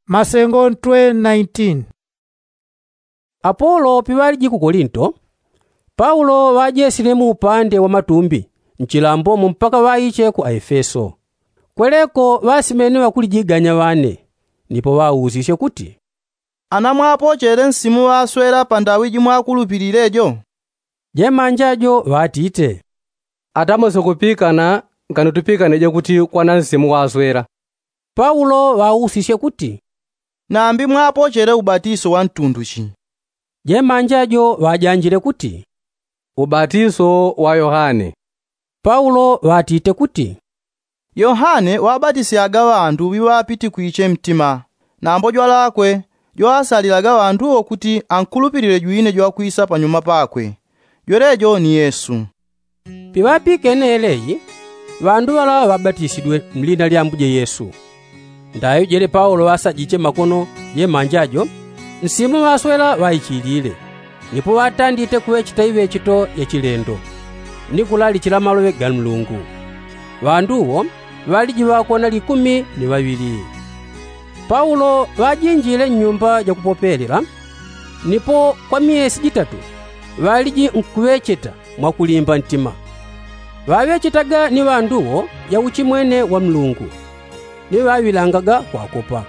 Masengo 19. Apolo piwaliji ku Korinto, Paulo wajesile mu upande wa matumbi mchilambo mpaka waiche ku Efeso. Kweleko wasimene wakulijiganya wane, nipo wauzishe kuti anamwapo chere nsimu waswera pandawiji mwakulupirirejo. Jemanjajo watite atamuso kupikana nkanutupikaneje kuti kwana nsimu waswera. Paulo wauzishe kuti nambi mwapo chere ubatiso wa ntunduchi. Jemanjajo wajanjire kuti ubatiso wa Yohane. Paulo watite kuti Yohane wabatisiaga wantu wiwapiti kuiche mtima, nambo jwalakwe jwasaliraga wantu okuti ankulupirire juine jwakuisa panyuma pakwe. Jwerejo ni Yesu. Piwapikene eleyi vandu wala wabatisidwe mlina lya mbuje Yesu. Ndayo jere Paulo wasajiche makono ye manjajo nsimu waswela waichilile. Nipo watandite kuwechita iwe chito ya chilendo nikulali chila malowe ga Mulungu. Vanduwo waliji wakona 12. Paulo wajinjile nyumba ya kupopelera, nipo kwa miezi 3 waliji nkuwecheta mwakulimba ntima. Wawechetaga ni vanduwo ya uchimwene wa Mulungu, ni wawilangaga kwakopa.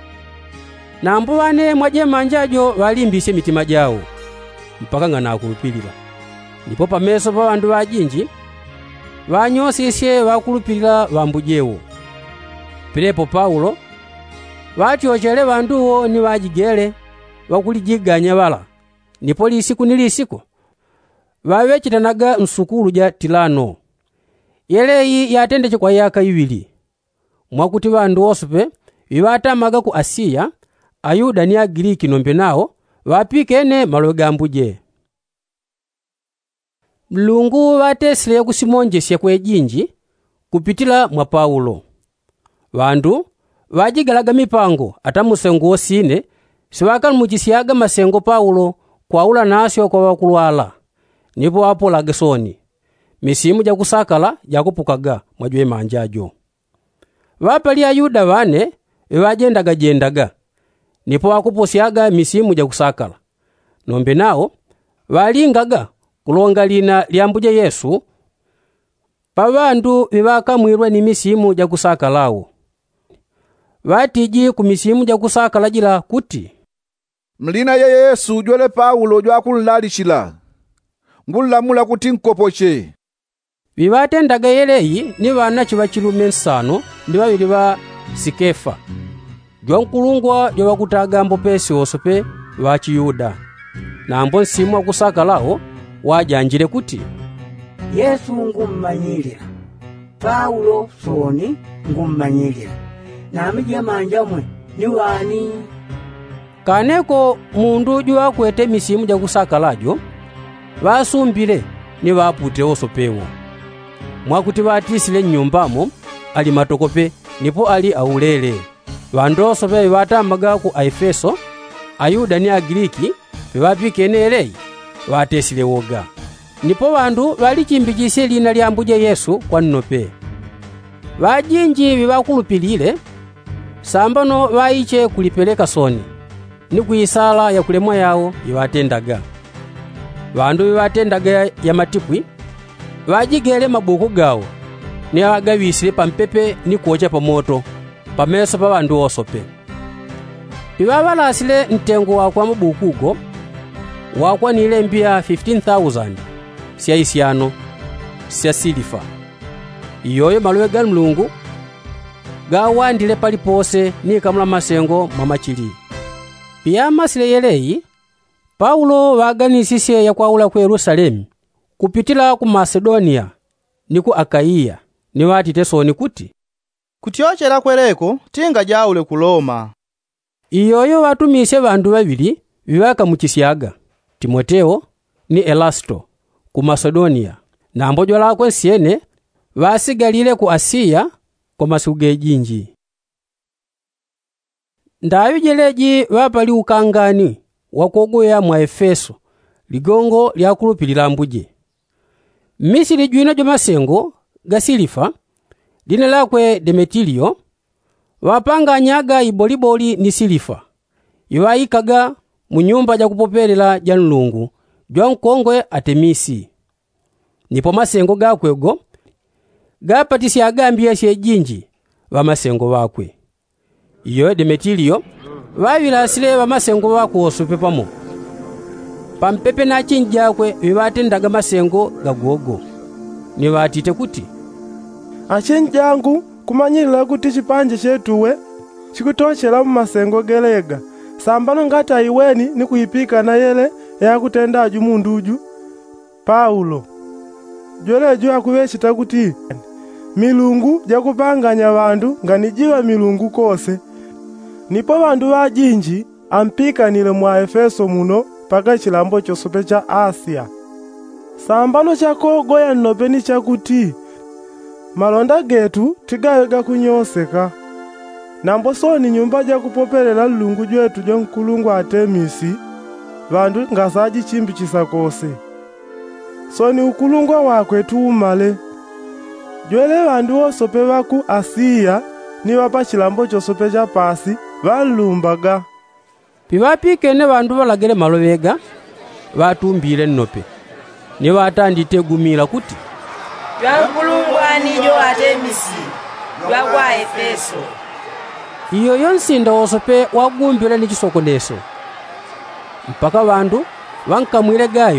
Nambo wane mwaje manjajo walimbise mitima jawo mpaka ngana akulupilira. Nipo pameso pa vandu wajinji wanyoseshe wakulupilira wambujewo. Pilepo Paulo watyochele vanduwo ni wajigele wakulijiganya wala. Nipo lisiku nilisiku wawechitanaga msukulu ja Tilano. Yeleyi yatendeche kwa yaka 2 mwakuti vandu osope wiwatamaga ku Asia, Ayuda ni Agiriki nombe nao wapikene maloga mbuje. Mulungu watesile kusimonjesya kwejinji kupitila mwa Paulo. Vandu wajigalaga mipango atamusengo osine siwakalumuchisiaga masengo Paulo kwaula nasyo kwa wakulwala. Nipo apolaga soni misimu ja kusakala jakupukaga mwajwe manjajo. Wapali Ayuda wane wajendaga nipo wakuposiaga misimu ja kusakala nombe nao walingaga kulonga lina lyambuje Yesu pa vandu viwakamwirwa ni misimu ja kusakalawo. Watiji ku misimu ja kusakala jila kuti mlina ya Yesu jwele Paulo jwakulalishila ngulamula kuti nkopoche. Viwatendaga yeleyi ni vana chiva chilume 5 ndi wawili wa Sikefa jwankulungwa jwakutaga mbopesi osope wa Chiyuda. Nambo nsimu wa kusakalawo wajanjire kuti Yesu ngummanyilira, Paulo soni ngummanyilira, namije manjamwe ni wani. Kaneko mundu jwa kwete misimu ja kusakalajo wasumbile ni wapute osopewo. Mwakuti watisile nyumbamo ali matokope nipo ali aulele. Vandu osope watamaga ku Efeso, Ayuda ni Agiriki wapikene eleyi watesile woga. Nipo vandu walichimbikise lina lya mbuje Yesu kwa nnope. Wajinji viwakulupilile sambano waiche kulipeleka soni ni kuisala ya kulemwa yao iwatendaga. Vandu viwatendaga ya matipwi wajigele mabuku gawo ni awagawisile pampepe ni kuocha pa moto pameso pa vandu osope. Piwawalasile ntengo wakwa mabuku go wakwa nile mbia 15,000 sya isyano sya silifa. Iyoyo malowe ga Mulungu gawandile palipose ni kamula masengo mamachili. Pia masile yeleyi Paulo waganisisye ya kwaula ku Yerusalemu kupitila ku Macedonia ni ku Akaiya ni watite soni kuti kutyochera kwereko tinga jaule ku Roma. Iyoyo watumise vandu wawili viwakamuchisyaga, Timoteo ni Elasto ku Macedonia. Nambo jwalakwe nsyene wasigalile ku Asia kwa masiku gejinji. Ndayo jeleji wapali ukangani wakogoya mwa Efeso ligongo lyakulupilila mbuje. Misili jwina jo masengo ga silifa lina lakwe Demetilio wapanganyaga iboliboli ni silifa iwaikaga mu nyumba ja kupoperera ja Mulungu jwa nkongwe Atemisi. Nipo masengo gakwego gapatisyaga mbyesye jinji wa masengo wakwe. Iyo Demetilio wawilasile wa masengo wako osupe pamo. Pampepe na chinjakwe wiwatendaga masengo gagogo. Ni watite kuti achinjangu kumanyirira kuti chipanje chetuwe chikutochera mu masengo gelega sambano ngati ayiweni ni kuyipika na yele yakutendaju munduju Paulo jolejo akuvechita kuti milungu jakupanganya vandu nganijiwa milungu kose. Nipo vandu vajinji ampikanile mwa Efeso muno paka chilambo chosope cha Asia. Sambano chakogoya nnopeni chakuti malonda getu tigawega kunyoseka. Nambosoni nyumba ja kupoperera Mulungu jwetu ja nkulungu Atemisi vandu ngasaji chimbi chisakose. Soni ukulungwa wakwe tuumale. Jwele vandu osope vaku Asia ni wapa chilambo chosope cha pasi valumbaga. Piwapikene vandu valagele malovega vatumbile nnope. Ni watandite gumila kuti Lwankulungwa nijo Atemisi lwa kwa Efeso. Iyo yonsinda osope wagumbile ni chisokoneso. Mpaka vandu vankamwile Gayo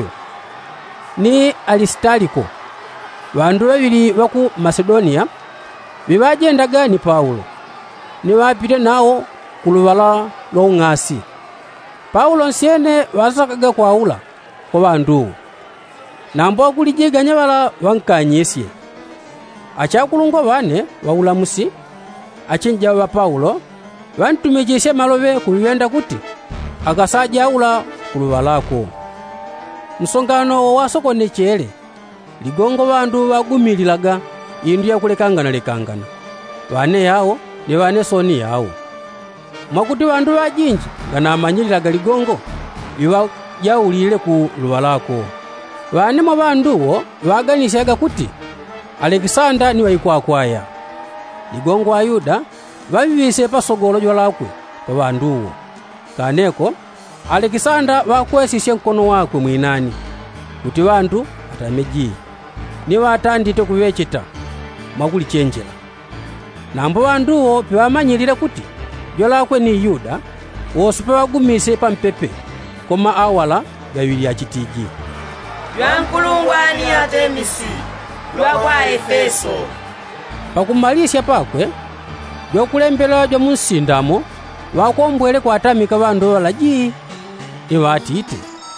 ni Alistariko vandu vavili vaku Macedonia vivajendaga ni Paulo ni wapite nawo kuluvala long'asi. Paulo nsiene wasakaga kwaula kwa vandu nambo akulijiganya vala vankanyesye. Achakulungwa vane waulamusi achinja wa Paulo vantumejeshe malove kuvenda kuti akasaja aula kuluvalako. Msongano wasokonechele ligongo vandu vagumililaga indu ya kulekangana vane yawo ni vane soni yawo mwakuti vandu vajinji nganamanyililaga ligongo iwa jaulile ku luvalako. Vane mwa vanduwo vaganisyaga kuti Alexander ni waikwakwaya. Ligongo wa Yuda vavivise pasogolo jwalakwe kwa vanduwo. Kaneko Alexander vakwesisye nkono wakwe mwinani kuti vandu atameji ni watandite kuvechita makuli chenjela. Nambo vanduwo pivamanyilile kuti jwalakwe ni Yuda wosupe wagumise pampepe koma awala gawili achitiji. Lwankulungwa ni Atemisi lwa kwa Efeso. Pakumalisya pakwe jokulembela jo munsindamo wakombwele kwatamika vandu valaji iwatite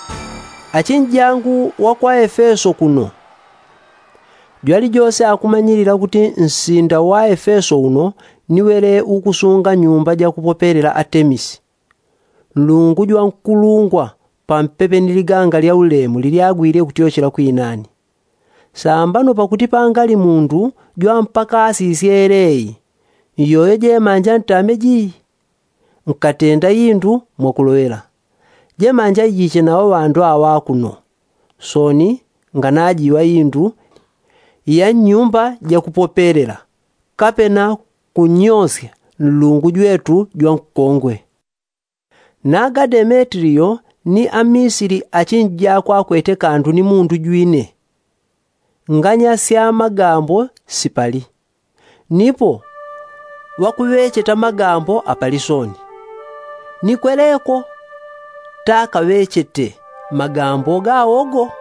achinjangu wa kwa Efeso kuno jwali jose akumanyirira kuti nsinda wa Efeso uno niwele ukusunga nyumba ja kupoperera Atemisi Mulungu jwa nkulungwa pampepe niliganga lya ulemu liliagwire kutiochera kwinani. Sambano pakuti pangali mundu jwa mpaka asisyereyi iyoyo je manja ntameji nkatenda yindu mwakulowela je manja yiche nawo vandu awakuno soni nganajiwa yindu ya nyumba ja kupoperera kapena kunyosya Mulungu jwetu jwa nkongwe. Naga Demetrio ni Amisiri achinja kwa kwete kandu ni mundu jwine nganya sya magambo sipali nipo wakuvecheta magambo apalisoni nikweleko takavechete magambo gawogo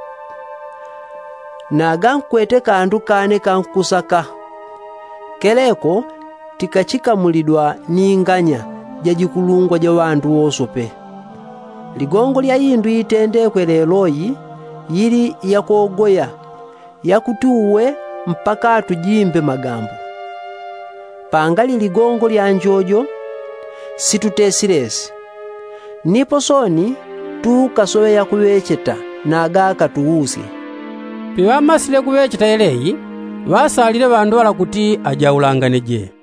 naga nkwete kandu kane kankusaka keleko tikachikamulidwa ninganya jajikulungwa ja vandu wosope. Ligongo lya yindu itendekwe leloyi yili yakogoya yakutuwe mpaka tujimbe magambo. Pangali ligongo lya njojo situtesilesi nipo soni tukasowe ya kuvecheta naga katuusi. Piwamasile kuvecheta eleyi vasalile vandu vala kuti ajaulanganeje.